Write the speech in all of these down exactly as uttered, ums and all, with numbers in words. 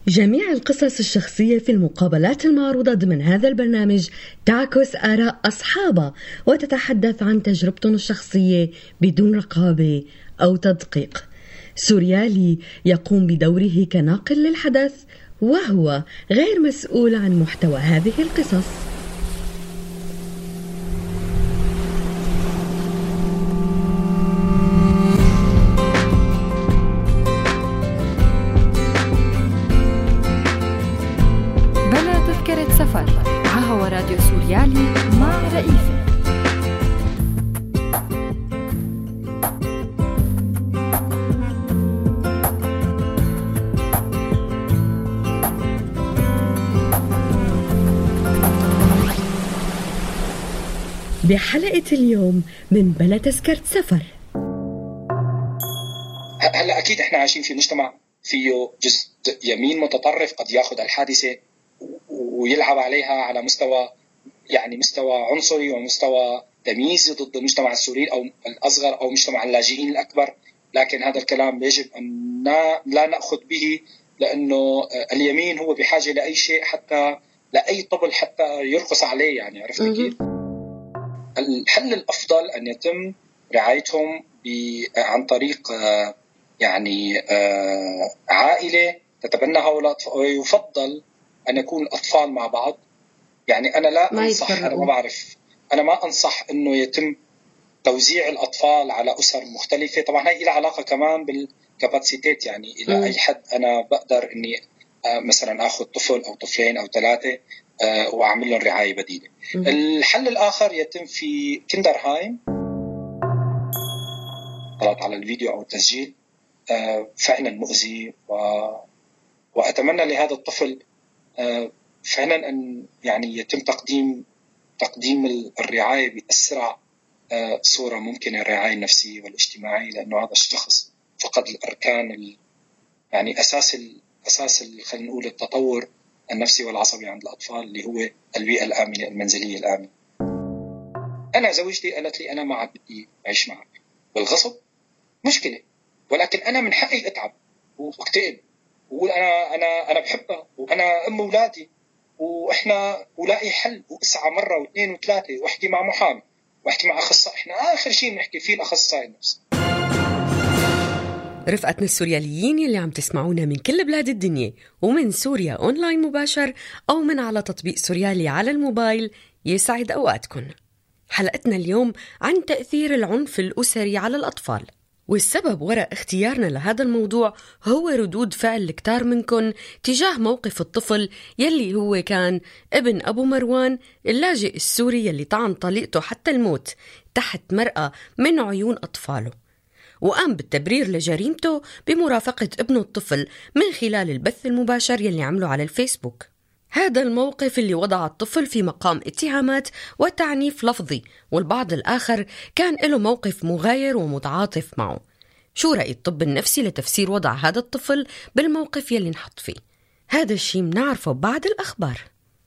جميع القصص الشخصية في المقابلات المعروضة ضمن هذا البرنامج تعكس آراء أصحابها وتتحدث عن تجربتهم الشخصية بدون رقابة أو تدقيق. سوريالي يقوم بدوره كناقل للحدث وهو غير مسؤول عن محتوى هذه القصص. هو راديو سوريالي مع رئيفة. بحلقة اليوم من بلا تذكرة سفر. هلا أكيد إحنا عايشين في مجتمع فيه جزء يمين متطرف قد يأخذ الحادثة ويلعب عليها على مستوى يعني مستوى عنصري ومستوى تمييزي ضد المجتمع السوري أو الأصغر أو مجتمع اللاجئين الأكبر، لكن هذا الكلام يجب أن لا نأخذ به، لأنه اليمين هو بحاجة لأي شيء، حتى لأي طبل حتى يرقص عليه، يعني عرفت كيف؟ الحل الأفضل أن يتم رعايتهم عن طريق يعني عائلة تتبنى هؤلاء، ويفضل أن يكون الأطفال مع بعض. يعني أنا لا أنصح، أنا ما بعرف، أنا ما أنصح إنه يتم توزيع الأطفال على أسر مختلفة. طبعا هاي إلها علاقة كمان بالكاباسيتيت، يعني إلى م. أي حد أنا بقدر إني مثلا أخذ طفل أو طفلين أو ثلاثة وأعمل لهم رعاية بديلة. م. الحل الآخر يتم في كيندرهايم. طلعت على الفيديو أو التسجيل فعلا مؤذي، و... وأتمنى لهذا الطفل فعلا أن يعني يتم تقديم تقديم الرعاية بأسرع صورة ممكنة، الرعاية النفسية والاجتماعية، لأنه هذا الشخص فقد الأركان ال يعني أساس ال أساس خلينا نقول التطور النفسي والعصبي عند الأطفال، اللي هو البيئة الآمنة المنزلية الآمنة. أنا زوجتي قالت لي أنا ما عاد بدي أعيش معك بالغصب، مشكلة، ولكن أنا من حقي أتعب واكتئب وقول أنا أنا أنا بحبها وأنا أم أولادي، وإحنا ولاقي حل، وأسعى مرة واثنين وثلاثة، وأحكي مع محامي وأحكي مع أخصائي. إحنا آخر شيء نحكي فيه الأخصائي النفسي. رفقتنا السورياليين يلي عم تسمعونا من كل بلاد الدنيا ومن سوريا أونلاين مباشر أو من على تطبيق سوريالي على الموبايل، يسعد أوقاتكم. حلقتنا اليوم عن تأثير العنف الأسري على الأطفال، والسبب وراء اختيارنا لهذا الموضوع هو ردود فعل كتار منكن تجاه موقف الطفل يلي هو كان ابن أبو مروان اللاجئ السوري يلي طعن طليقته حتى الموت تحت مرأة من عيون أطفاله، وقام بالتبرير لجريمته بمرافقة ابنه الطفل من خلال البث المباشر يلي عمله على الفيسبوك. هذا الموقف اللي وضع الطفل في مقام اتهامات وتعنيف لفظي، والبعض الآخر كان له موقف مغاير ومتعاطف معه. شو رأي الطب النفسي لتفسير وضع هذا الطفل بالموقف يلي نحط فيه؟ هذا الشيء منعرفه بعد الأخبار.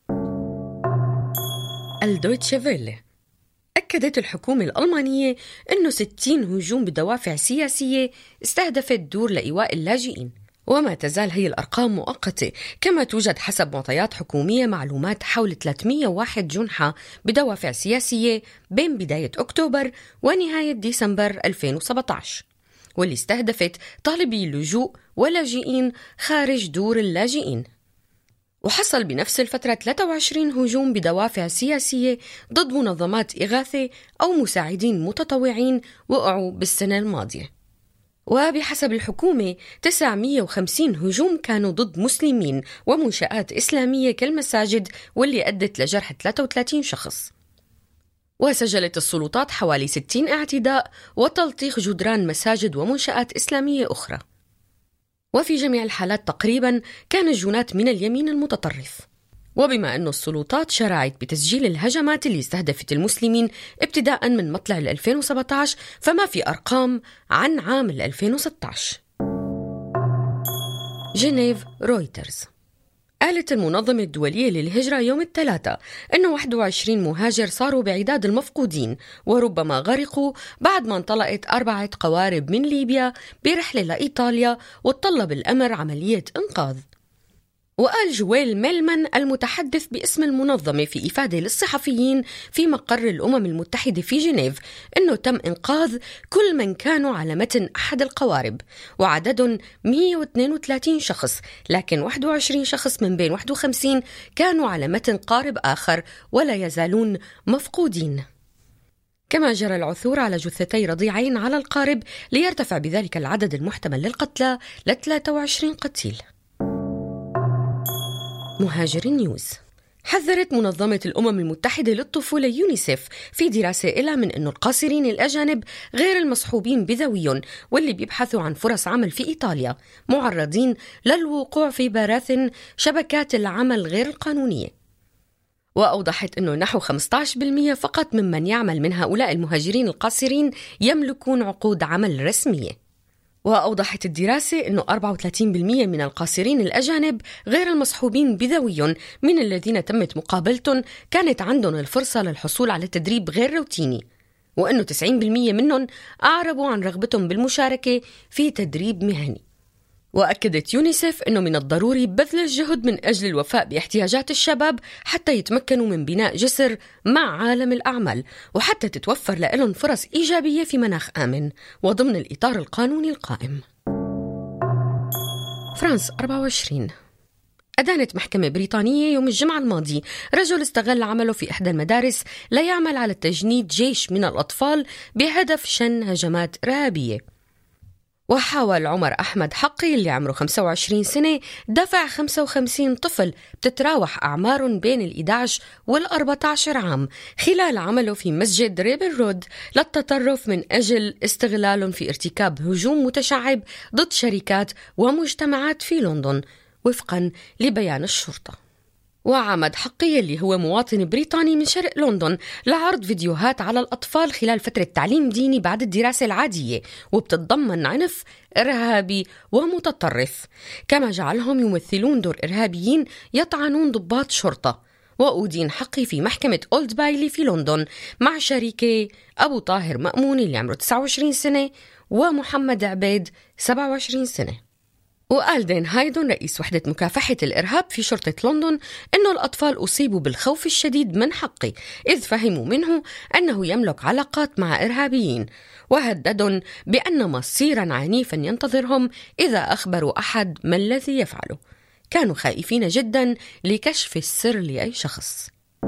الدويتشه فيلي. أكدت الحكومة الألمانية أنه ستين هجوم بدوافع سياسية استهدفت دور لإيواء اللاجئين، وما تزال هي الأرقام مؤقتة، كما توجد حسب معطيات حكومية معلومات حول ثلاثمئة وواحد جنحة بدوافع سياسية بين بداية أكتوبر ونهاية ديسمبر ألفين وسبعة عشر، واللي استهدفت طالبي اللجوء ولاجئين خارج دور اللاجئين. وحصل بنفس الفترة ثلاثة وعشرين هجوم بدوافع سياسية ضد منظمات إغاثة أو مساعدين متطوعين وقعوا بالسنة الماضية. وبحسب الحكومة تسعمئة وخمسين هجوم كانوا ضد مسلمين ومنشآت إسلامية كالمساجد، واللي أدت لجرح ثلاثة وثلاثين شخص. وسجلت السلطات حوالي ستين اعتداء وتلطيخ جدران مساجد ومنشآت إسلامية أخرى. وفي جميع الحالات تقريبا كان الجنات من اليمين المتطرف. وبما أن السلطات شرعت بتسجيل الهجمات اللي استهدفت المسلمين ابتداء من مطلع ألفين وسبعة عشر، فما في أرقام عن عام ألفين وستة عشر. جنيف رويترز. قالت المنظمة الدولية للهجرة يوم الثلاثاء أنه واحد وعشرين مهاجر صاروا بعداد المفقودين وربما غرقوا بعد ما انطلقت أربعة قوارب من ليبيا برحلة لإيطاليا، وتطلب الأمر عملية إنقاذ. وقال جويل ميلمان المتحدث باسم المنظمة في إفادة للصحفيين في مقر الأمم المتحدة في جنيف أنه تم إنقاذ كل من كانوا على متن أحد القوارب، وعددهم مئة واثنين وثلاثين شخص، لكن واحد وعشرين شخص من بين واحد وخمسين كانوا على متن قارب آخر ولا يزالون مفقودين. كما جرى العثور على جثتي رضيعين على القارب ليرتفع بذلك العدد المحتمل للقتلى ل ثلاثة وعشرين قتيل. مهاجر نيوز. حذرت منظمة الأمم المتحدة للطفولة يونيسيف في دراسة إلى من أن القاصرين الأجانب غير المصحوبين بذويهم واللي بيبحثوا عن فرص عمل في إيطاليا معرضين للوقوع في براثن شبكات العمل غير القانونية. وأوضحت أنه نحو خمسة عشر بالمئة فقط ممن يعمل من هؤلاء المهاجرين القاصرين يملكون عقود عمل رسمية. وأوضحت الدراسة أنه أربعة وثلاثين بالمئة من القاصرين الأجانب غير المصحوبين بذويهم من الذين تمت مقابلتهم كانت عندهم الفرصة للحصول على تدريب غير روتيني، وأنه تسعين بالمئة منهم أعربوا عن رغبتهم بالمشاركة في تدريب مهني. وأكدت يونيسيف أنه من الضروري بذل الجهد من أجل الوفاء باحتياجات الشباب حتى يتمكنوا من بناء جسر مع عالم الأعمال، وحتى تتوفر لهم فرص إيجابية في مناخ آمن وضمن الإطار القانوني القائم. فرانس أربعة وعشرين. أدانت محكمة بريطانية يوم الجمعة الماضي رجل استغل عمله في إحدى المدارس ليعمل على تجنيد جيش من الأطفال بهدف شن هجمات إرهابية. وحاول عمر أحمد حقي اللي عمره خمسة وعشرين سنة دفع خمسة وخمسين طفل بتتراوح أعمارهم بين الإحدى عشر والأربعة عشر عام خلال عمله في مسجد ريبل رود للتطرف من أجل استغلالهم في ارتكاب هجوم متشعب ضد شركات ومجتمعات في لندن وفقا لبيان الشرطة. وعمد حقي اللي هو مواطن بريطاني من شرق لندن لعرض فيديوهات على الأطفال خلال فترة تعليم ديني بعد الدراسة العادية وبتتضمن عنف إرهابي ومتطرف، كما جعلهم يمثلون دور إرهابيين يطعنون ضباط شرطة. وأدين حقي في محكمة أولد بايلي في لندن مع شريكي أبو طاهر مأمون اللي عمره تسعة وعشرين سنة ومحمد عبيد سبعة وعشرين سنة. وقال دين هايدون رئيس وحدة مكافحة الإرهاب في شرطة لندن أنه الأطفال أصيبوا بالخوف الشديد من حقي إذ فهموا منه أنه يملك علاقات مع إرهابيين، وهددهم بأن مصيرا عنيفا ينتظرهم إذا أخبروا أحد ما الذي يفعله. كانوا خائفين جدا لكشف السر لأي شخص.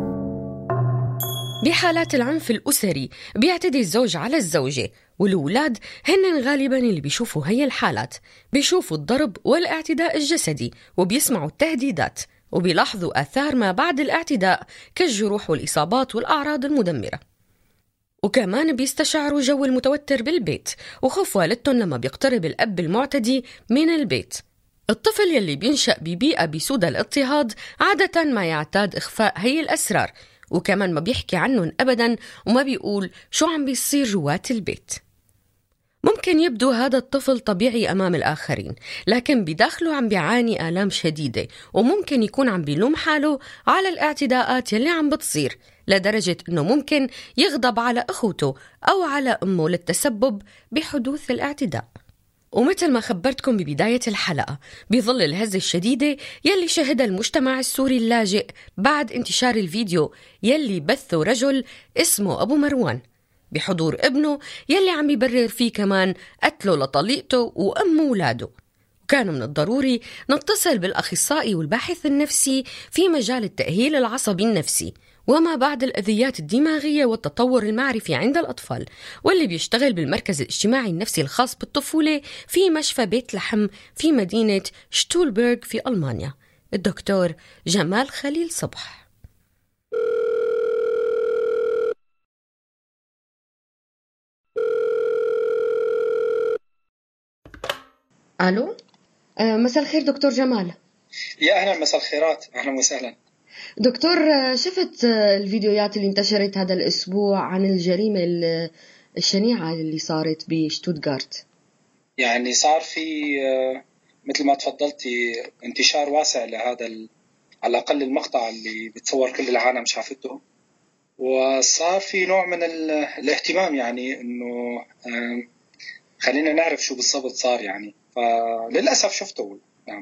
بحالات العنف الأسري بيعتدي الزوج على الزوجة، والأولاد هن غالباً اللي بيشوفوا هي الحالات، بيشوفوا الضرب والاعتداء الجسدي وبيسمعوا التهديدات وبيلاحظوا آثار ما بعد الاعتداء كالجروح والإصابات والأعراض المدمرة. وكمان بيستشعروا جو المتوتر بالبيت وخوف والدتهم لما بيقترب الأب المعتدي من البيت. الطفل يلي بينشأ ببيئة بسودة الاضطهاد عادة ما يعتاد إخفاء هي الأسرار، وكمان ما بيحكي عنهم أبداً وما بيقول شو عم بيصير جوات البيت. ممكن يبدو هذا الطفل طبيعي أمام الآخرين، لكن بداخله عم بيعاني آلام شديدة، وممكن يكون عم بيلوم حاله على الاعتداءات يلي عم بتصير لدرجة أنه ممكن يغضب على أخوته أو على أمه للتسبب بحدوث الاعتداء. ومثل ما خبرتكم ببداية الحلقة، بظل الهزة الشديدة يلي شهدها المجتمع السوري اللاجئ بعد انتشار الفيديو يلي بثه رجل اسمه أبو مروان بحضور ابنه يلي عم يبرر فيه كمان قتله لطليقته وأم ولاده. وكان من الضروري نتصل بالأخصائي والباحث النفسي في مجال التأهيل العصبي النفسي وما بعد الأذيات الدماغية والتطور المعرفي عند الأطفال، واللي بيشتغل بالمركز الاجتماعي النفسي الخاص بالطفولة في مشفى بيت لحم في مدينة شتولبرغ في ألمانيا، الدكتور جمال خليل صبح. ألو، أه مساء الخير دكتور جمال. يا أهلا، مساء الخيرات، أهلا وسهلا دكتور. شفت الفيديوهات اللي انتشرت هذا الأسبوع عن الجريمة الشنيعة اللي صارت بشتوتغارت؟ يعني صار في مثل ما تفضلتي انتشار واسع لهذا على الأقل المقطع اللي بتصور كل العالم شافته، وصار في نوع من الاهتمام يعني إنه خلينا نعرف شو بالضبط صار يعني، فللأسف شفته. نعم.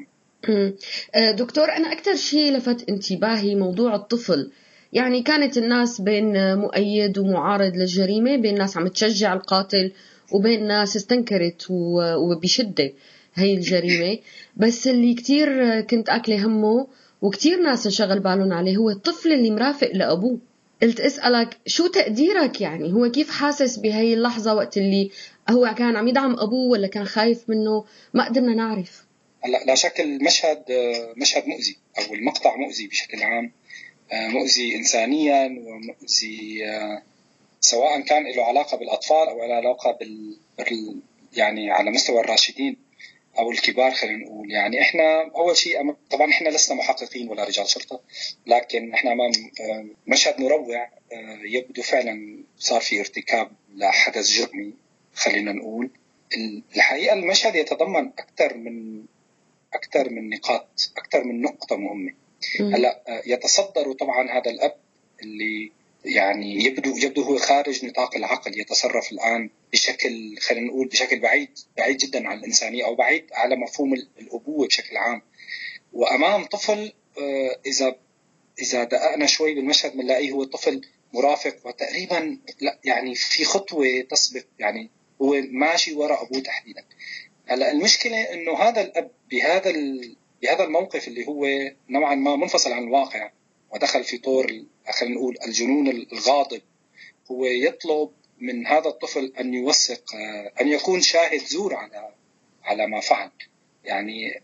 دكتور، أنا أكثر شيء لفت انتباهي موضوع الطفل. يعني كانت الناس بين مؤيد ومعارض للجريمة، بين ناس عم تشجع القاتل وبين ناس استنكرت وبشدة هاي الجريمة. بس اللي كتير كنت أكله همه وكتير ناس انشغل بالهم عليه هو الطفل اللي مرافق لأبوه. قلت أسألك شو تقديرك، يعني هو كيف حاسس بهاي اللحظة وقت اللي هو كان عم يدعم أبوه ولا كان خايف منه؟ ما قدرنا نعرف. لا, لا شك المشهد مشهد مؤذي، أو المقطع مؤذي بشكل عام، مؤذي إنسانيا ومؤذي سواء كان له علاقة بالأطفال أو له علاقة بال يعني على مستوى الراشدين أو الكبار. خلينا نقول يعني إحنا أول شيء طبعا إحنا لسنا محققين ولا رجال شرطة، لكن إحنا أمام مشهد مروع. يبدو فعلا صار في ارتكاب لحدث جرمي. خلينا نقول الحقيقة المشهد يتضمن أكثر من أكثر من نقاط، أكثر من نقطة مهمة. هلا يتصدر طبعا هذا الأب اللي يعني يبدو يبدو هو خارج نطاق العقل، يتصرف الآن بشكل خلينا نقول بشكل بعيد بعيد جدا عن الإنسانية، أو بعيد على مفهوم الأبوة بشكل عام، وأمام طفل. إذا إذا دققنا شوي بالمشهد بنلاقيه هو طفل مرافق، وتقريبا لا يعني في خطوة تسبق، يعني هو ماشي وراء أبوه تحديدا. هلا المشكلة إنه هذا الأب بهذا بهذا الموقف اللي هو نوعا ما منفصل عن الواقع ودخل في طور خلينا نقول الجنون الغاضب، هو يطلب من هذا الطفل أن يوثق، أن يكون شاهد زور على على ما فعل. يعني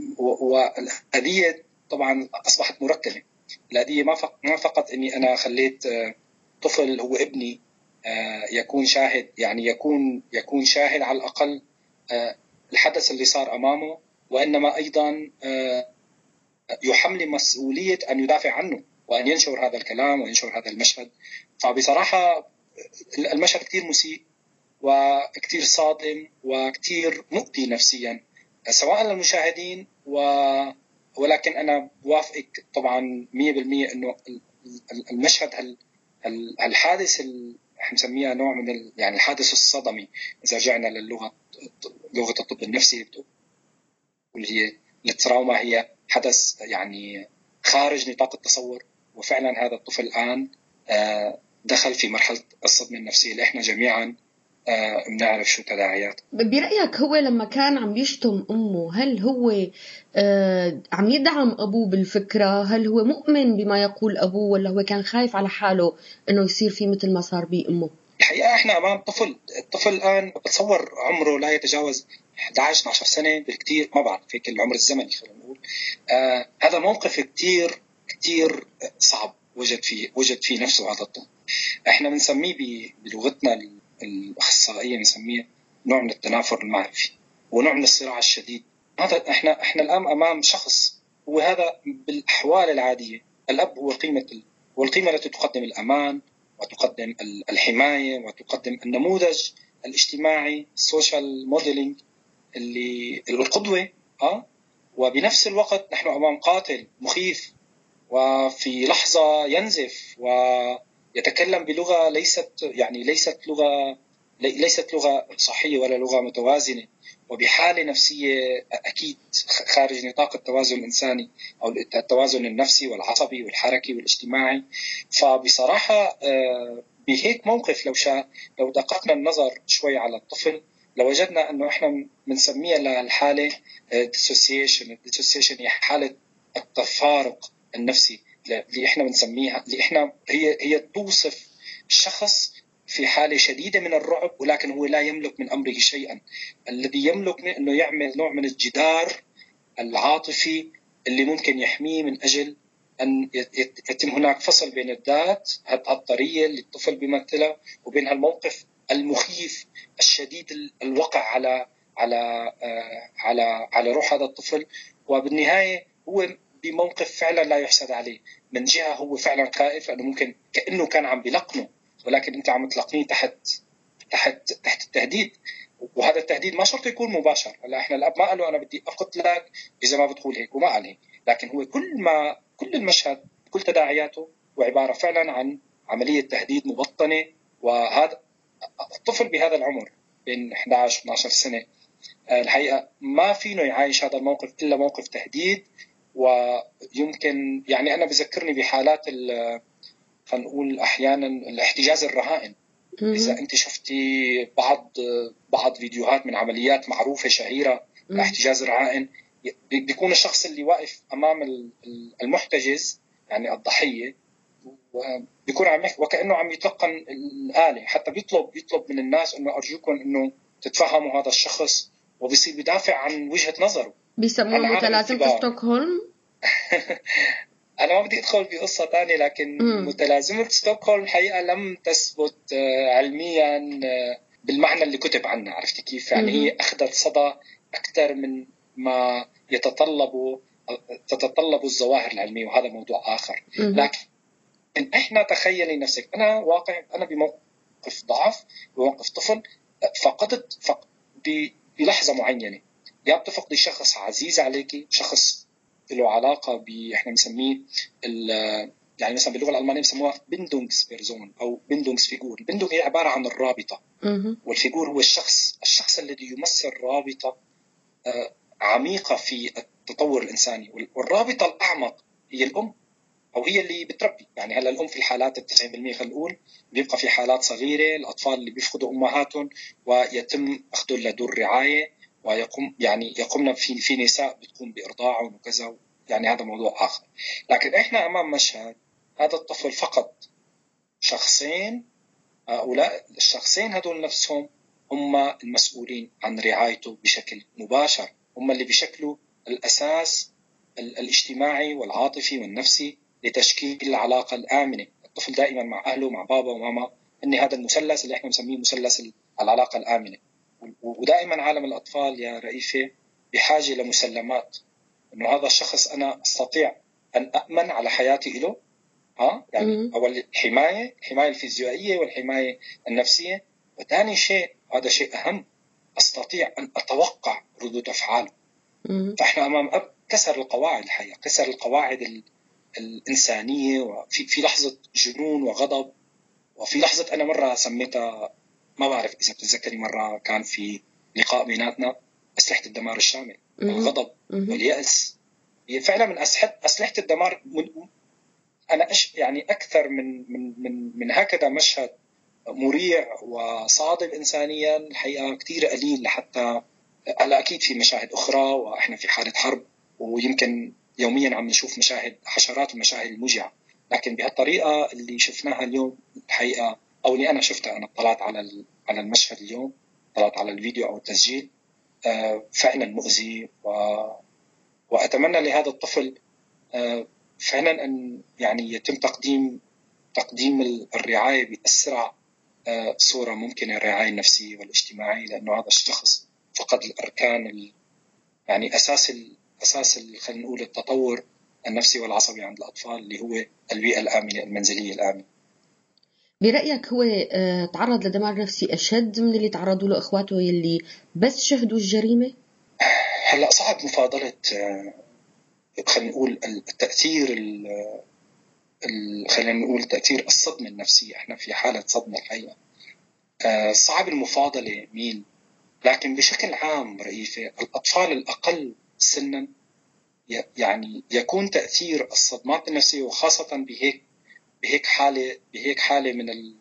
والقضية طبعا أصبحت مركبة. القضية ما ما فقط إني أنا خليت طفل هو ابني يكون شاهد، يعني يكون يكون شاهد على الأقل الحدث اللي صار أمامه، وإنما أيضا يحمل مسؤولية أن يدافع عنه وأن ينشر هذا الكلام وينشر هذا المشهد. فبصراحة المشهد كتير مسيء وكتير صادم وكتير مؤذي نفسيا سواء للمشاهدين، و... ولكن أنا بوافقك طبعا مية بالمية أنه المشهد هال... الحادث اللي نسميها نوع من ال... يعني الحادث الصدمي، إذا رجعنا للغة لغة الطب النفسي اللي هي التراوما، هي حدث يعني خارج نطاق التصور. وفعلا هذا الطفل الآن دخل في مرحلة الصدمة النفسية اللي احنا جميعا بنعرف شو تداعيات. برأيك هو لما كان عم يشتم أمه، هل هو عم يدعم أبوه بالفكرة؟ هل هو مؤمن بما يقول أبوه، ولا هو كان خايف على حاله إنه يصير فيه مثل ما صار بأمه؟ الحقيقة احنا أمام طفل، الطفل الآن بتصور عمره لا يتجاوز إحدى عشر اثنا عشر سنة بالكتير، ما بعرف هيك العمر الزمني خلينا نقول. آه هذا موقف كتير كتير صعب وجد فيه وجد فيه نفسه هذا الطفل. احنا بنسميه بلغتنا الأخصائية بنسميه نوع من التنافر المعرفي ونوع من الصراع الشديد. هذا احنا احنا الآن أمام شخص، وهذا بالأحوال العادية الأب هو قيمة والقيمة التي تقدم الأمان وتقدم الحماية وتقدم النموذج الاجتماعي السوشيال موديلينج اللي القدوة. اه وبنفس الوقت نحن أمام قاتل مخيف، وفي لحظة ينزف ويتكلم بلغة ليست يعني ليست لغة ليست لغة صحية ولا لغة متوازنة، وبحالة نفسية أكيد خارج نطاق التوازن الإنساني أو التوازن النفسي والعصبي والحركي والاجتماعي. فبصراحة بهيك موقف لو شاء لو دققنا النظر شوي على الطفل لوجدنا أنه إحنا بنسميها للحالة dissociation. dissociation هي حالة التفارق النفسي اللي إحنا بنسميها اللي إحنا هي هي توصف الشخص في حالة شديدة من الرعب، ولكن هو لا يملك من أمره شيئا. الذي يملك من أنه يعمل نوع من الجدار العاطفي اللي ممكن يحميه من أجل أن يتم هناك فصل بين الذات الطرية اللي الطفل بيمثلها وبين هالموقف المخيف الشديد الوقع على على على على روح هذا الطفل. وبالنهاية هو بموقف فعلا لا يحسد عليه. من جهة هو فعلا خائف لأنه ممكن كأنه كان عم بلقنه، ولكن أنت عم تلقنيه تحت تحت تحت التهديد، وهذا التهديد ما شرط يكون مباشر. هلا احنا الأب ما قاله أنا بدي أقتلك إذا ما بتقول هيك، وما قال هيك، لكن هو كل ما كل المشهد كل تداعياته وعبارة فعلا عن عملية تهديد مبطنة. وهذا الطفل بهذا العمر بين إحدى عشر اثنا عشر سنة الحقيقة ما فينه يعايش هذا الموقف إلا موقف تهديد. ويمكن يعني أنا بذكرني بحالات خلينا نقول أحيانا الاحتجاز الرهائن. إذا أنت شفتي بعض بعض فيديوهات من عمليات معروفة شهيرة الاحتجاز الرهائن، بيكون الشخص اللي واقف أمام المحتجز يعني الضحية بيكون عم وكأنه عم يتلقن الآلة، حتى بيطلب بيطلب من الناس إنه أرجوكم إنه تتفهموا هذا الشخص، وبيصير بدافع عن وجهة نظره. بيسموه متلازمة ستوكهولم. أنا ما بدي أدخل بقصة تانية، لكن م. متلازمة ستوكهولم الحقيقة لم تثبت علميا بالمعنى اللي كتب عنها، عرفتي كيف؟ يعني م. هي أخذت صدى أكثر من ما يتطلب تتطلب الظواهر العلمية، وهذا موضوع آخر. م. لكن إحنا تخيلي نفسك أنا واقع أنا بموقف ضعف، بموقف طفل، فقدت فق... بلحظة معينة يا بتفقدي شخص عزيز عليكي، شخص له علاقة ب إحنا بنسميه يعني مثلا باللغة الألمانية بسموها بيندونغسبيرزون أو بيندونغسفيجور. البيندونغ هي عبارة عن الرابطة، والفيجور هو الشخص الشخص الذي يمثل رابطة عميقة في التطور الإنساني. والرابطة الأعمق هي الأم، أو هي اللي بتربي. يعني هلا الأم في الحالات التسعين بالمئة خلينا نقول، بيبقى في حالات صغيرة الأطفال اللي بيفقدوا أمهاتهم ويتم أخذهم لدور رعاية، ويقوم يعني يقومنا في في نساء بتقوم بإرضاعهم وكذا، يعني هذا موضوع آخر. لكن إحنا أمام مشهد هذا الطفل فقد شخصين، هؤلاء الشخصين هذول نفسهم هم المسؤولين عن رعايته بشكل مباشر، هم اللي بيشكلوا الأساس الاجتماعي والعاطفي والنفسي لتشكيل العلاقة الآمنة. الطفل دائما مع أهله مع بابا وماما، إن هذا المثلث اللي إحنا بنسميه مثلث العلاقة الآمنة. ودائما عالم الأطفال يا رئيفة بحاجة لمسلمات، إنه هذا الشخص أنا أستطيع أن أأمن على حياتي له. ها يعني أول الحماية الحماية الفيزيائية والحماية النفسية، وثاني شيء هذا شيء أهم، أستطيع أن أتوقع ردود أفعاله. فإحنا أمام أب كسر القواعد، الحقيقة كسر القواعد الإنسانية، وفي في لحظة جنون وغضب. وفي لحظة أنا مرة سميتها، ما بعرف إذا بتتذكري، مرة كان في لقاء بيناتنا أسلحة الدمار الشامل. الغضب واليأس هي فعلا من أسلحة أسلحة الدمار. أنا أش يعني أكثر من من من من هكذا مشهد مريع وصادم إنسانيا الحقيقة كتير قليل لحتى على أكيد في مشاهد أخرى، وإحنا في حالة حرب ويمكن يوميا عم نشوف مشاهد حشرات ومشاهد الموجعة، لكن بهالطريقة اللي شفناها اليوم الحقيقة، أو اللي أنا شفتها، أنا طلعت على على المشهد اليوم، طلعت على الفيديو أو التسجيل، فعلا مؤذي. و... وأتمنى لهذا الطفل فعلا أن يعني يتم تقديم تقديم الرعاية بأسرع صورة ممكنة، الرعاية النفسية والاجتماعية، لأنه هذا الشخص فقد الأركان ال... يعني أساس ال... أساس ال... خلينا نقول التطور النفسي والعصبي عند الأطفال، اللي هو البيئة الآمنة المنزلية الآمنة. برأيك هو تعرض لدمار نفسي أشد من اللي تعرضوا له إخواته يلي بس شهدوا الجريمة؟ هلأ صعب مفاضلة خلينا نقول التأثير ال... خلينا نقول تأثير الصدمة النفسية. احنا في حالة صدمة الحقيقة، صعب المفاضلة مين. لكن بشكل عام رئيفة الأطفال الأقل سنا يعني يكون تأثير الصدمات النفسية، وخاصة بهيك بهيك حالة بهيك حالة من ال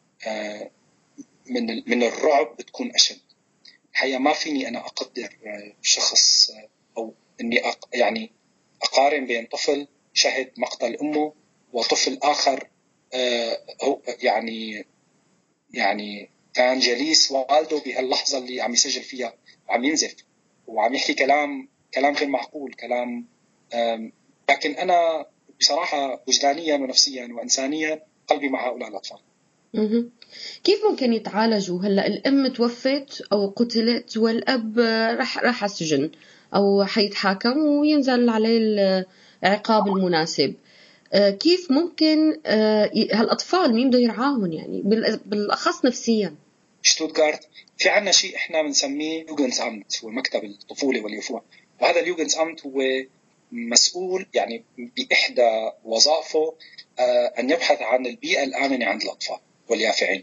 من ال من الرعب بتكون أشد. الحقيقة ما فيني أنا أقدر شخص أو إني أق يعني أقارن بين طفل شهد مقتل أمه وطفل آخر هو يعني يعني كان جليس والده بهاللحظة اللي عم يسجل فيها وعم ينزف وعم يحكي كلام كلام غير معقول، كلام. لكن أنا بصراحة وجدانيا ونفسيا وإنسانيا قلبي مع هؤلاء الأطفال. كيف ممكن يتعالجوا؟ هلأ الأم توفت أو قتلت والأب رح راح السجن أو حيتحاكم وينزل عليه العقاب المناسب. كيف ممكن هالأطفال مين بده يرعاهم يعني بالأخص نفسيا؟ شتوتغارت في عنا شيء إحنا بنسميه يوجنزامت، هو مكتب الطفولة واليوفوة. وهذا اليوجنزامت هو مسؤول يعني بإحدى وظائفه أن يبحث عن البيئة الآمنة عند الأطفال واليافعين.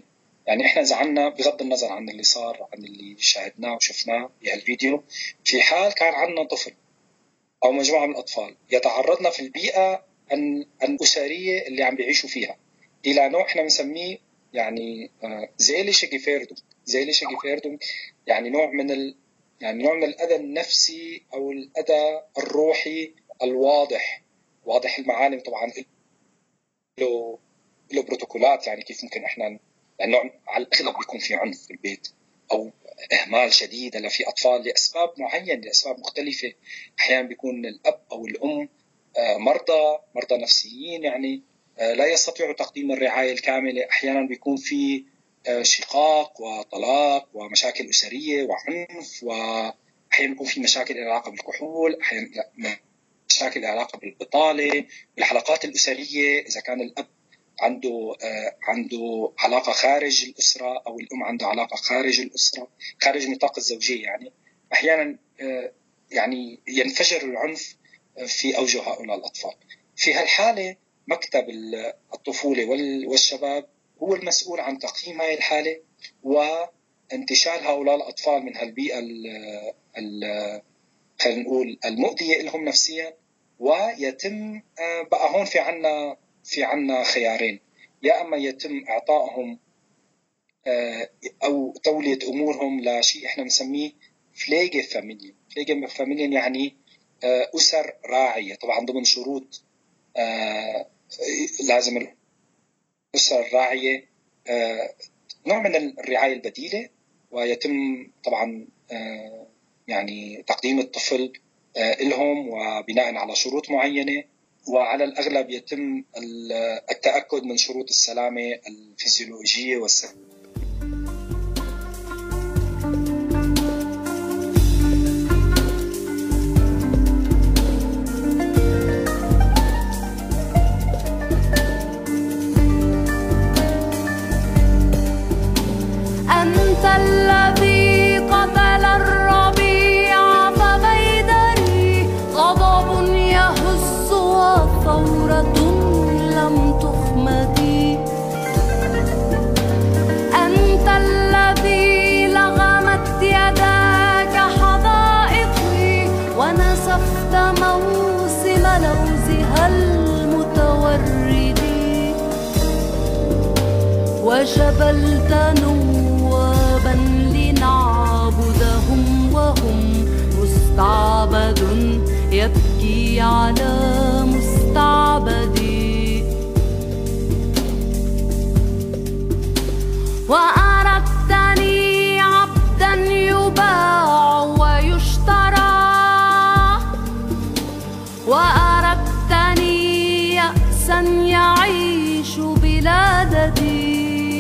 يعني إحنا زعلنا بغض النظر عن اللي صار، عن اللي شاهدناه وشفناه بهالفيديو، في حال كان عندنا طفل أو مجموعة من الأطفال يتعرضنا في البيئة الأسرية اللي عم بيعيشوا فيها إلى نوع إحنا بنسميه يعني زيليشة جيفيردوم. زيليشة جيفيردوم يعني نوع من ال يعني نوع من الأذى النفسي أو الأذى الروحي الواضح، واضح المعالم. طبعا له له بروتوكولات، يعني كيف ممكن إحنا، لأنه على الأغلب بيكون في عنف في البيت أو إهمال شديد لا في أطفال لأسباب معينة، لأسباب مختلفة. أحيانا بيكون الأب أو الأم مرضى مرضى نفسيين، يعني لا يستطيعوا تقديم الرعاية الكاملة. أحيانا بيكون في شقاق وطلاق ومشاكل أسرية وعنف، وأحيانا بيكون في مشاكل علاقة بالكحول، أحيانا مشاكل علاقة بالبطالة، بالحلقات الأسرية. إذا كان الأب عنده عنده علاقة خارج الأسرة أو الأم عنده علاقة خارج الأسرة، خارج نطاق الزوجية، يعني أحيانا يعني ينفجر العنف في أوجه هؤلاء الأطفال. في هالحالة مكتب الطفولة والشباب هو المسؤول عن تقييم هذه الحالة وانتشال هؤلاء الأطفال من هالبيئة خلينا نقول المؤذية لهم نفسيا. ويتم بقى هون في عنا في عنا خيارين: يا أما يتم إعطائهم أو تولية أمورهم لشيء إحنا نسميه فليجة فاميليا. فليجة فاميليا يعني أسر راعية، طبعا ضمن شروط لازم الأسر الراعية نوع من الرعاية البديلة، ويتم طبعا يعني تقديم الطفل لهم وبناء على شروط معينة. وعلى الأغلب يتم التأكد من شروط السلامة الفيزيولوجية والسلامة. أنت الذي قتل الربيع فبيدري غضب يهز وثورة لم تخمدي. أنت الذي لغمت يداك حظائقي ونسفت موسم لوزها المتورد وجبلت نوابا لنعبدهم وهم مستعبد يبكي على مستعبدي. وأردتني عبدا يباع ويشترى، وأردتني يأسا يعيش بلا ددي.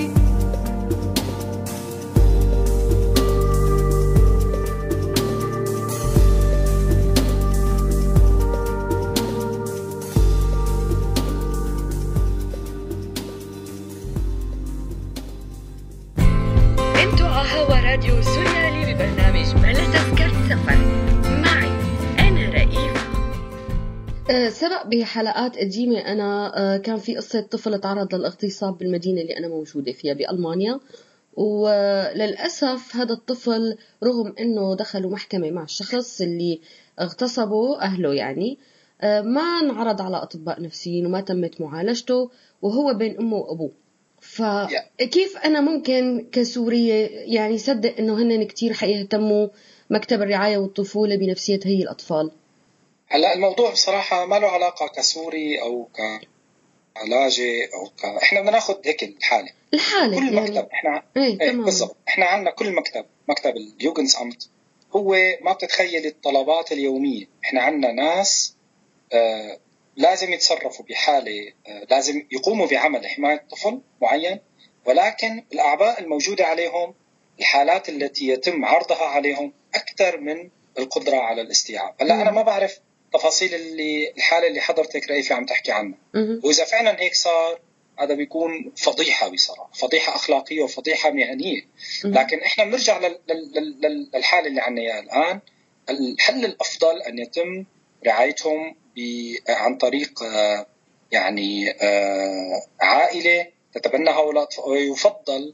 راديو سوريالي ببرنامج بلا تذكرة سفر معي أنا رئيف. أه سبق بحلقات قديمة أنا أه كان في قصة طفل تعرض للاغتصاب بالمدينة اللي أنا موجودة فيها بألمانيا، وللأسف هذا الطفل رغم أنه دخلوا محكمة مع الشخص اللي اغتصبه أهله يعني أه ما انعرض على أطباء نفسيين وما تمت معالجته وهو بين أمه وأبوه. فكيف أنا ممكن كسورية يعني صدق إنه هن كتير حيهتموا مكتب الرعاية والطفولة بنفسية هي الأطفال؟ هلا الموضوع بصراحة ما له علاقة كسوري أو كعلاجة أو ك... إحنا بدنا ناخد هيك الحالة الحالة كل يعني... مكتب إحنا ايه ايه بالضبط. إحنا عندنا كل مكتب مكتب اليوغنسامت هو ما بتتخيل الطلبات اليومية. إحنا عندنا ناس آه لازم يتصرفوا بحالة، لازم يقوموا بعمل حماية طفل معين، ولكن الأعباء الموجودة عليهم، الحالات التي يتم عرضها عليهم أكثر من القدرة على الاستيعاب. هلا أنا ما بعرف تفاصيل اللي الحالة اللي حضرتك رئيفة عم تحكي عنها، وإذا فعلا هيك صار هذا بيكون فضيحة بصراحة، فضيحة أخلاقية وفضيحة مهنية. لكن إحنا بنرجع للحالة اللي عنا إياها الآن. الحل الأفضل أن يتم رعايتهم عن طريق يعني عائلة تتبنى هؤلاء، ويفضل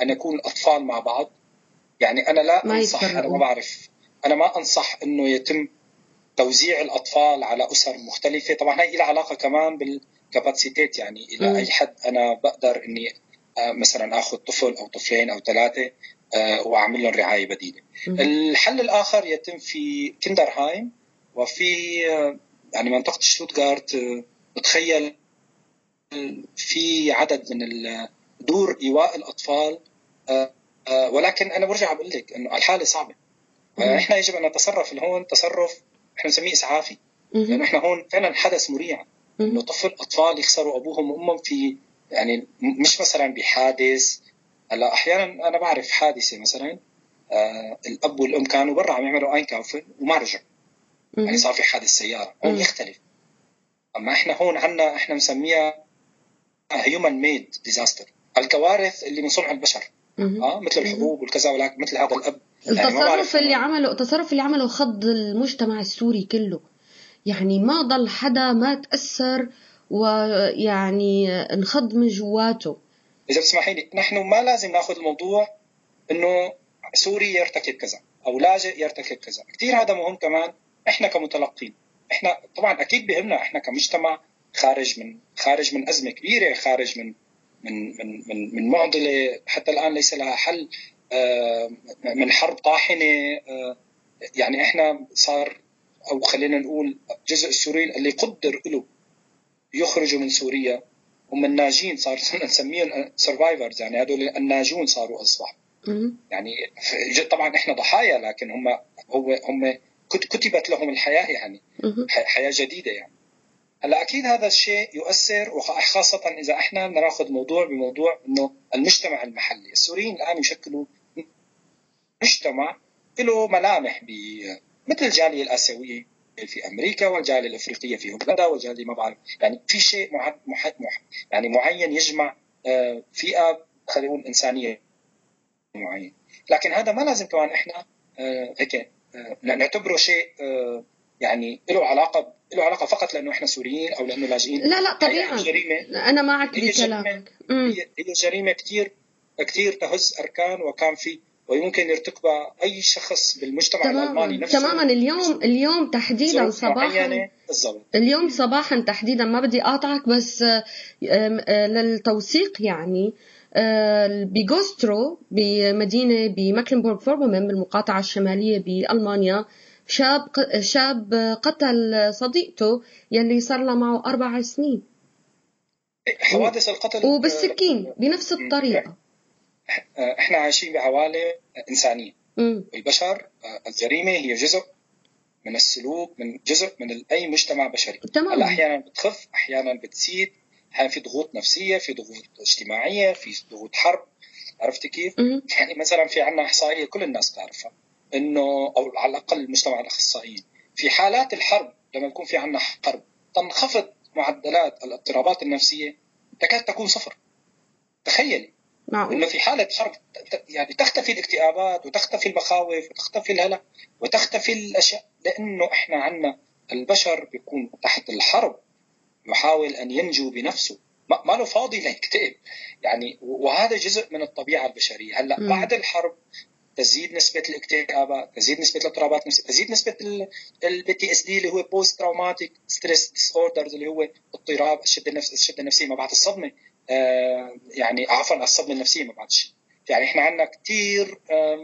أن يكون الأطفال مع بعض. يعني أنا لا ما أنصح، يتفرقوا. أنا ما بعرف، أنا ما أنصح إنه يتم توزيع الأطفال على أسر مختلفة. طبعا هي لها علاقة كمان بالكاباسيتيت، يعني إلى مم. أي حد أنا بقدر إني آه، مثلا أخذ طفل أو طفلين أو ثلاثة آه، وأعمل لهم رعاية بديلة. مم. الحل الآخر يتم في كيندرهايم وفي آه، يعني منطقة شتوتغارت. آه، بتخيل في عدد من دور إيواء الأطفال، آه، آه، ولكن أنا برجع بقول لك إنه الحالة صعبة. مم. إحنا يجب أن نتصرف هون تصرف إحنا نسميه إسعافي، مم. لأنه إحنا هون فعلا حدث مريع إنه مم. طفل أطفال يخسروا أبوهم وأمهم في، يعني م- مش مثلا بحادث. هلا أحيانا أنا بعرف حادثة مثلا آه الأب والأم كانوا برا عم يعملوا أينكاوفن وما رجعوا، مم. يعني صار في حادث سيارة، هون مم. يختلف. أما إحنا هون عنا إحنا مسميها human made disaster، الكوارث اللي من صنع البشر. مم. اه مثل الحروب والكذا، ولكن مثل هذا الأب يعني ما التصرف بعرف اللي أنا- عمله التصرف اللي عمله خض المجتمع السوري كله، يعني ما ضل حدا ما تأثر ويعني انخض من جواته. إذا بتسمحي لي، نحن ما لازم ناخذ الموضوع إنه سوري يرتكب كذا أو لاجئ يرتكب كذا. كتير هذا مهم كمان. إحنا كمتلقين، إحنا طبعا أكيد بهمنا إحنا كمجتمع خارج من خارج من أزمة كبيرة، خارج من من من من, من معضلة حتى الآن ليس لها حل، آه، من حرب طاحنة. آه، يعني إحنا صار، أو خلينا نقول جزء السوريين اللي قدر له يخرجوا من سوريا هم الناجين، صار نسميهم سرفايفرز، يعني هذول الناجون صاروا أصبح. مم. يعني ف- طبعا إحنا ضحايا، لكن هم هو هم كت- كتبت لهم الحياة، يعني مم. ح- حياة جديدة. يعني هلا أكيد هذا الشيء يؤثر، وخاصة إذا إحنا ناخذ موضوع بموضوع إنه المجتمع المحلي. السوريين الآن يشكلوا مجتمع له ملامح ب- مثل الجالية الآسيوية في أمريكا والجالية الأفريقية في هولندا والجالية ما بعرف، يعني في شيء مع... مح... مح... يعني معين يجمع آه، فئة خلينا نقول إنسانية معين. لكن هذا ما لازم كمان إحنا آه، هيك آه، نعتبره شيء آه، يعني له علاقة له علاقة فقط لأنه إحنا سوريين أو لأنه لاجئين. لا لا هي طبيعي، جريمة، أنا معك هي جريمة، بكلامك. مم. هي هي جريمة كتير كتير تهز أركان، وكان في ويمكن يرتكبها أي شخص بالمجتمع الألماني تماما نفسه. تماما. اليوم اليوم تحديدا ظروف صباحا معينة بالضبط. اليوم صباحا تحديدا، ما بدي أقاطعك بس آه، آه، للتوثيق يعني آه، بجوسترو بمدينة بمكلنبورغ فوربومن بالمقاطعة الشمالية بألمانيا، شاب شاب قتل صديقته يلي صار له معه أربع سنين حوادث القتل وبالسكين بنفس الطريقة. احنا عايشين بعوالم إنسانية. مم. البشر، الجريمة هي جزء من السلوك، من جزء من أي مجتمع بشري. تمام. هلا أحيانا بتخف، أحيانا بتزيد، أحيانا في ضغوط نفسية، في ضغوط اجتماعية، في ضغوط حرب. عرفت كيف؟ مم. يعني مثلا في عنا إحصائية كل الناس تعرفها، إنه أو على الأقل مجتمع الأخصائيين، في حالات الحرب لما يكون في عنا حرب تنخفض معدلات الاضطرابات النفسية تكاد تكون صفر. تخيلي معقول؟ إنه في حالة حرب يعني تختفي الاكتئابات وتختفي المخاوف وتختفي الهلع وتختفي الأشياء، لأنه إحنا عنا البشر بيكون تحت الحرب يحاول أن ينجو بنفسه، ما ما له فاضي ليكتئب يعني. وهذا جزء من الطبيعة البشرية. هلا مم. بعد الحرب تزيد نسبة الاكتئابات، تزيد نسبة الاضطرابات النفسية، تزيد نسبة البي تي اس دي اللي هو بوست تراوماتيك ستريس ديسوردرز، اللي هو اضطراب الشدة النفسية الشدة النفسية ما بعد الصدمة، آه يعني عفوا الصدمة النفسية ما بعد الشيء. يعني احنا عندنا كتير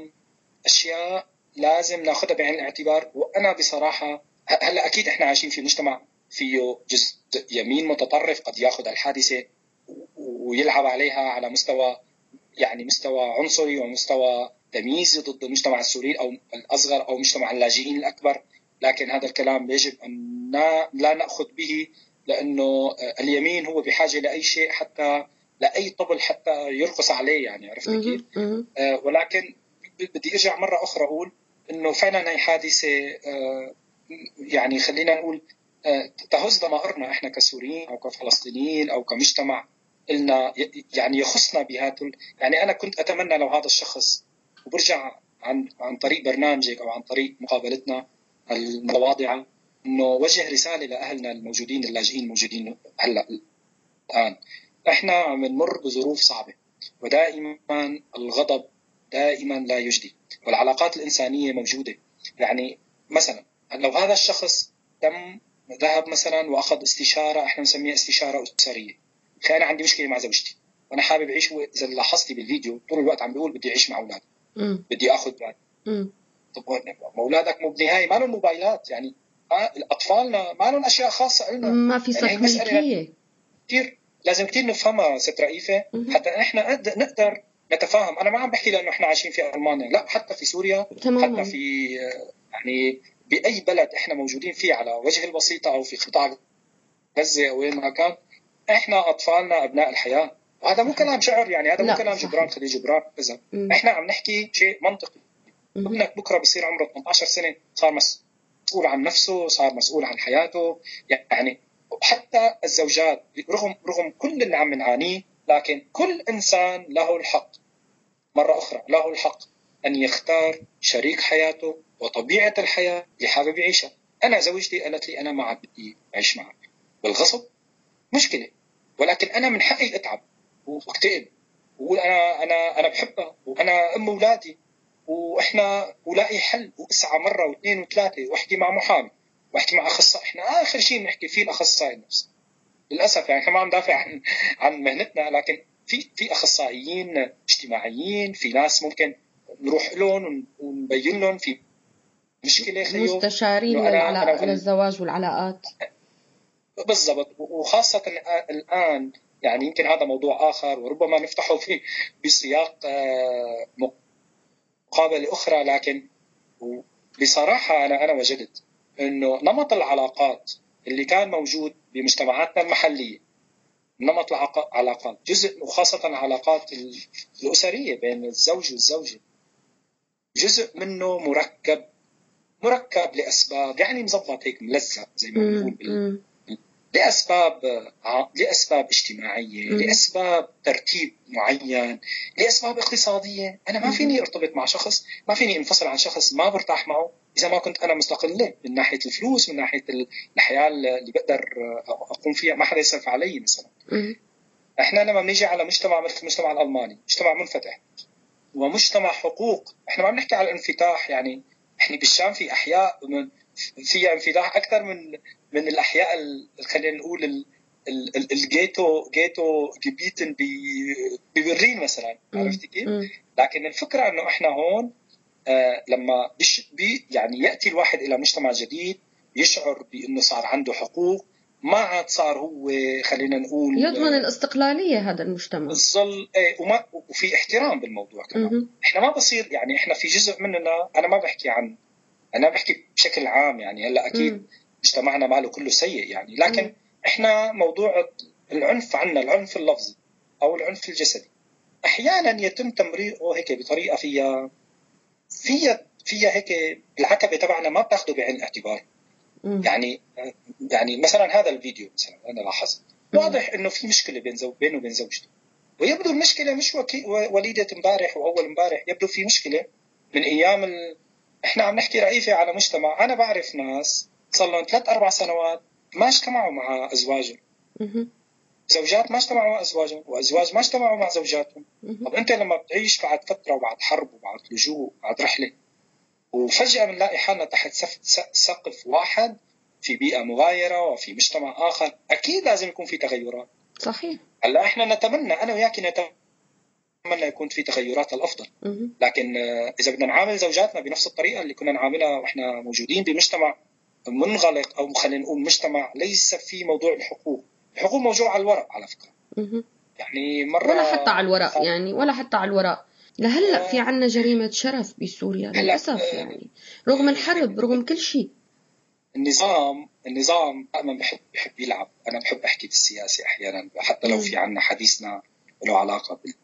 اشياء لازم ناخذها بعين الاعتبار. وانا بصراحة هلا اكيد احنا عايشين في مجتمع فيه جزء يمين متطرف قد ياخذ الحادثة ويلعب عليها على مستوى يعني مستوى عنصري ومستوى تمييزي ضد المجتمع السوري أو الأصغر أو مجتمع اللاجئين الأكبر. لكن هذا الكلام يجب أن لا نأخذ به، لأنه اليمين هو بحاجة لأي شيء، حتى لأي طبل حتى يرقص عليه، يعني عرفت كيف؟ آه ولكن بدي أرجع مرة أخرى أقول إنه فعلا هي حادثة آه يعني خلينا نقول آه تهز ضمائرنا إحنا كسوريين أو كفلسطينيين أو كمجتمع إلنا يعني يخصنا بهذا. يعني أنا كنت أتمنى لو هذا الشخص، وبرجع عن عن طريق برنامجك أو عن طريق مقابلتنا المتواضعة، إنه وجه رسالة لأهلنا الموجودين اللاجئين الموجودين هلا الآن. إحنا عم نمر بظروف صعبة، ودائما الغضب دائما لا يجدي، والعلاقات الإنسانية موجودة. يعني مثلا لو هذا الشخص تم ذهب مثلا وأخذ استشارة، احنا نسميها استشارة أسرية، أنا عندي مشكلة مع زوجتي وأنا حابب أعيش، إذا لاحظتي بالفيديو طول الوقت عم بيقول بدي أعيش مع أولادي، بدي أخذ بالي. طب أولادك مو بالنهاية ما لهم موبايلات، يعني أطفالنا ما لهم أشياء خاصة لنا، ما في صك ملكية كتير لازم كتير نفهمها ست رئيفة حتى إحنا نقدر نتفاهم. أنا ما عم بحكي لأنه إحنا عايشين في ألمانيا، لا، حتى في سوريا تماما. حتى في يعني بأي بلد إحنا موجودين فيه على وجه البسيطة أو في قطاع غزة أو وين ما كان، إحنا أطفالنا أبناء الحياة. وهذا مو كلام شعر، يعني هذا مو كلام جبران خليل جبران إذا إحنا عم نحكي شيء منطقي. ابنك بكرة بصير عمره ثمانية عشر سنة، صار مسؤول عن نفسه، صار مسؤول عن حياته. يعني حتى الزوجات رغم رغم كل اللي عم نعانيه، لكن كل إنسان له الحق، مرة أخرى له الحق أن يختار شريك حياته وطبيعة الحياة اللي حابب يعيشها. أنا زوجتي قالت لي أنا ما عاد بدي أعيش معك بالغصب، مشكلة، ولكن أنا من حقي أتعب واكتئب وأقول أنا أنا أنا بحبها وأنا أم أولادي، وإحنا ولاقي حل وأسعى مرة واثنين وثلاثة، وأحكي مع محامي وأحكي مع أخصائي. إحنا آخر شيء نحكي فيه الأخصائي النفسي للأسف، يعني إحنا ما عم ندافع عن عن مهنتنا، لكن في في أخصائيين اجتماعيين، في ناس ممكن نروح لهم ونبين لهم في مشكلة، خيو مستشارين للعلاقات للزواج والعلاقات بالضبط. وخاصة الآن يعني يمكن هذا موضوع آخر وربما نفتحه في بسياق مقابلة أخرى، لكن بصراحة أنا أنا وجدت إنه نمط العلاقات اللي كان موجود بمجتمعاتنا المحلية، نمط العلاقات جزء، وخاصة العلاقات الأسرية بين الزوج والزوجة، جزء منه مركب مركب لأسباب، يعني مزبط هيك ملزق زي ما بنقول، لأسباب لأسباب اجتماعية، مم. لأسباب ترتيب معين، لأسباب اقتصادية. أنا ما فيني أرتبط مع شخص، ما فيني انفصل عن شخص ما برتاح معه إذا ما كنت أنا مستقلة من ناحية الفلوس، من ناحية الحياة اللي بقدر أقوم فيها، ما حدا يصرف علي مثلا. مم. إحنا لما بنيجي على مجتمع مثل المجتمع الألماني، مجتمع منفتح ومجتمع حقوق، إحنا ما بنحكي على الانفتاح، يعني إحنا بالشام في أحياء فيها انفتاح أكثر من من الأحياء، خلينا نقول الجيتو جيتو جبيتن ببرلين مثلا، عرفتي كيف؟ لكن الفكرة إنه إحنا هون آه لما بش بي يعني يأتي الواحد إلى مجتمع جديد يشعر بأنه صار عنده حقوق، ما عاد صار هو خلينا نقول يضمن آه الإستقلالية هذا المجتمع، الظل آه وما وفي احترام بالموضوع كمان. م-م. إحنا ما بصير يعني إحنا في جزء مننا، أنا ما بحكي عن أنا بحكي بشكل عام، يعني هلا أكيد م. مجتمعنا ماله كله سيء يعني، لكن م. إحنا موضوع العنف عنا، العنف اللفظي أو العنف الجسدي أحيانا يتم تمريره هيك بطريقة فيها فيها فيها هيك العتبة تبعنا ما بتاخده بعين الاعتبار. م. يعني يعني مثلا هذا الفيديو مثلا أنا لاحظت واضح إنه في مشكلة بين زوج بينه وبين زوجته، ويبدو المشكلة مش وكي... وليدة امبارح وأول امبارح، يبدو في مشكلة من أيام ال... إحنا عم نحكي رئيفة على مجتمع. أنا بعرف ناس صار لهم ثلاث أربع سنوات ما اجتمعوا مع أزواجهم، زوجات ما اجتمعوا مع أزواجهم وأزواج ما اجتمعوا مع زوجاتهم. طب أنت لما بتعيش بعد فترة وبعد حرب وبعد لجوء وبعد رحلة، وفجأة بنلاقي حالنا تحت سقف واحد في بيئة مغايرة وفي مجتمع آخر، أكيد لازم يكون في تغيرات. صحيح. هلا إحنا نتمنى، أنا وياك نتمنى يكون في تغيرات الأفضل، لكن إذا بدنا نعامل زوجاتنا بنفس الطريقة اللي كنا نعاملها وإحنا موجودين بمجتمع منغلق، أو خلينا نقول مجتمع ليس فيه موضوع الحقوق، الحقوق موجودة على الورق على فكرة، يعني مرة ولا حتى على الورق، يعني ولا حتى على الورق. لهلأ في عنا جريمة شرف بسوريا للأسف، يعني رغم الحرب رغم كل شيء. النظام النظام دائما بحب بحب يلعب. أنا بحب أحكي بالسياسة أحيانا حتى لو في عنا حديثنا له علاقة بال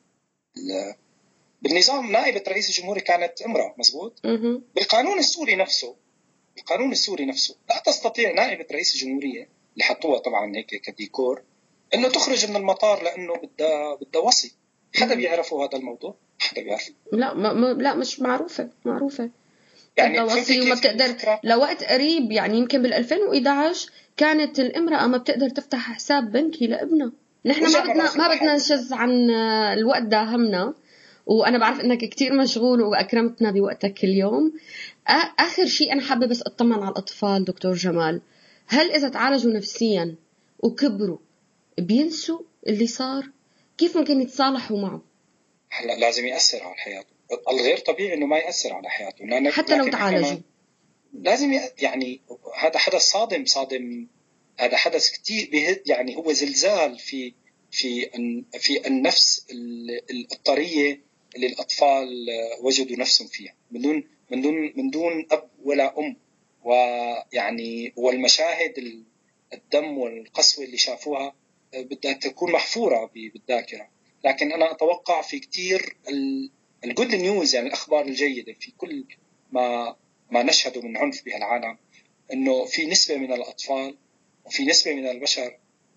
بالنظام. نائبة رئيس الجمهورية كانت امرأة، مزبوط. بالقانون السوري نفسه القانون السوري نفسه لا تستطيع نائبة رئيس الجمهورية اللي حطوها طبعا هيك كديكور إنه تخرج من المطار لأنه بدها بدها وصي. حدا بيعرفوا هذا الموضوع؟ حدا بيعرف؟ لا ما ما لا مش معروفة معروفة يعني وصي وما بتقدر لوقت قريب، يعني يمكن بالألفين وإحدى عشر كانت الامرأة ما بتقدر تفتح حساب بنكي لابنها. نحن ما بدنا ما بدنا نشز عن الوقت، داهمنا، وأنا بعرف إنك كتير مشغول وأكرمتنا بوقتك اليوم. آخر شيء أنا حابة بس أطمن على الأطفال دكتور جمال، هل إذا تعالجوا نفسيا وكبروا بينسوا اللي صار؟ كيف ممكن يتصالحوا معه؟ هلا لازم يأثر على حياته، الغير طبيعي إنه ما يأثر على حياته حتى لو تعالجوا. لازم يعني هذا حدث صادم صادم هذا حدث كتير بهد، يعني هو زلزال في في في النفس الطرية اللي الأطفال وجدوا نفسهم فيها من دون من دون من دون أب ولا أم، ويعني والمشاهد الدم والقسوة اللي شافوها بدها تكون محفورة بالذاكرة. لكن أنا أتوقع في كتير الجود نيوز، يعني الأخبار الجيدة في كل ما ما نشهده من عنف بهالعالم، إنه في نسبة من الأطفال وفي نسبة من البشر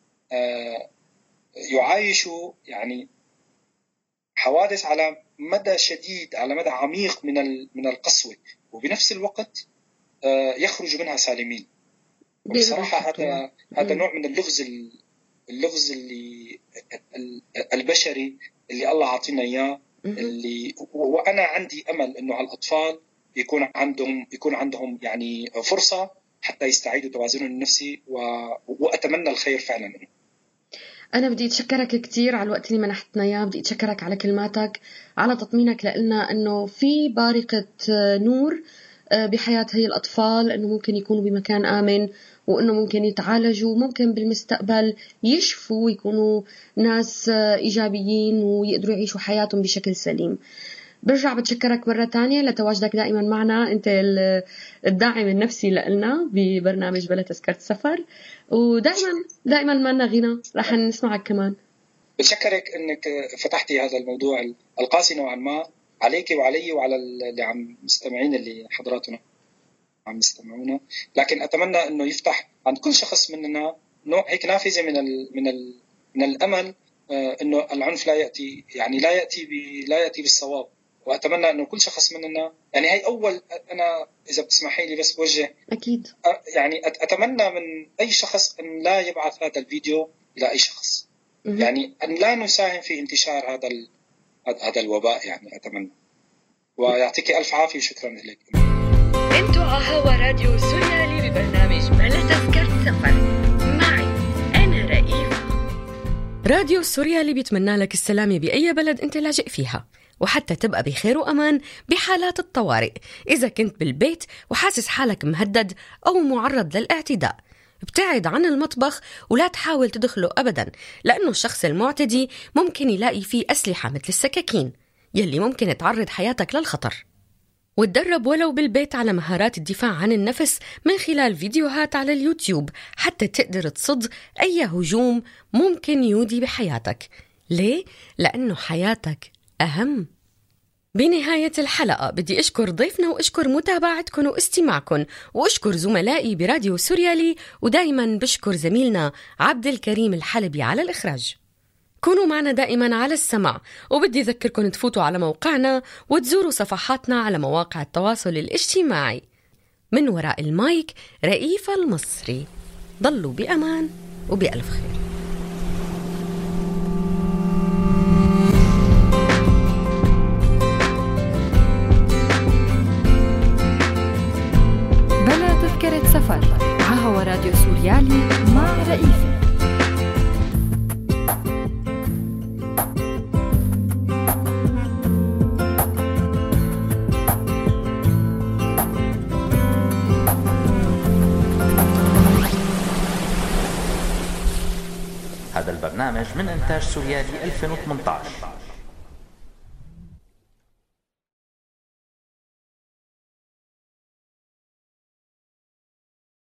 يعايشوا يعني حوادث على مدى شديد، على مدى عميق من من القسوة، وبنفس الوقت يخرجوا منها سالمين. بصراحة هذا هذا نوع من اللغز اللغز اللي البشري اللي الله عطينا إياه، اللي وأنا عندي أمل إنه على الأطفال يكون عندهم يكون عندهم يعني فرصة حتى يستعيدوا توازنهم النفسي، و... وأتمنى الخير فعلا منه. أنا بدي أتشكرك كتير على الوقت اللي منحتنا إياه، بدي أتشكرك على كلماتك، على تطمينك لنا إنه في بارقة نور بحياة هي الأطفال، إنه ممكن يكونوا بمكان آمن، وإنه ممكن يتعالجوا، ممكن بالمستقبل يشفوا ويكونوا ناس إيجابيين ويقدروا يعيشوا حياتهم بشكل سليم. برجع بتشكرك مرة تانية لتواجدك دائما معنا، أنت الداعم النفسي لنا ببرنامج بلا تذكرة سفر، ودائما دائما ما لنا غنى، رح نسمعك كمان. بتشكرك أنك فتحتي هذا الموضوع القاسي نوعا ما عليك وعلي وعلى اللي عم مستمعين اللي حضراتنا عم يستمعونا، لكن أتمنى أنه يفتح عند كل شخص مننا نوع هيك نافذة من ال من ال من الأمل، آه إنه العنف لا يأتي يعني لا يأتي لا يأتي بالصواب. وأتمنى إنه كل شخص مننا، يعني هاي أول، أنا إذا بتسمحي لي بس بوجه أكيد آه يعني أتمنى من أي شخص أن لا يبعث هذا الفيديو إلى أي شخص، م- يعني أن لا نساهم في انتشار هذا ال هذا الوباء، يعني أتمنى. ويعطيك ألف عافية وشكرا لك. انتوا عهوا راديو سوريالي ببرنامج بلا تذكرة سفر، معي أنا رئيف. راديو سوريالي بيتمنى لك السلامة بأي بلد انت لاجئ فيها، وحتى تبقى بخير وأمان بحالات الطوارئ. إذا كنت بالبيت وحاسس حالك مهدد أو معرض للاعتداء، ابتعد عن المطبخ ولا تحاول تدخله أبدا، لأنه الشخص المعتدي ممكن يلاقي فيه أسلحة مثل السكاكين يلي ممكن تعرض حياتك للخطر. وتدرب ولو بالبيت على مهارات الدفاع عن النفس من خلال فيديوهات على اليوتيوب حتى تقدر تصد أي هجوم ممكن يودي بحياتك. ليه؟ لأنه حياتك أهم. بنهاية الحلقة بدي أشكر ضيفنا وأشكر متابعتكم واستماعكم، وأشكر زملائي براديو سوريالي، ودايما بشكر زميلنا عبد الكريم الحلبي على الإخراج. كونوا معنا دائما على السمع، وبدي أذكركم تفوتوا على موقعنا وتزوروا صفحاتنا على مواقع التواصل الاجتماعي. من وراء المايك رئيفة المصري، ضلوا بأمان وبألف خير. بلا تذكرة سفر، عهوا راديو سوريالي مع رئيفة. هذا البرنامج من إنتاج سوريالي ألفين وثمانية عشر.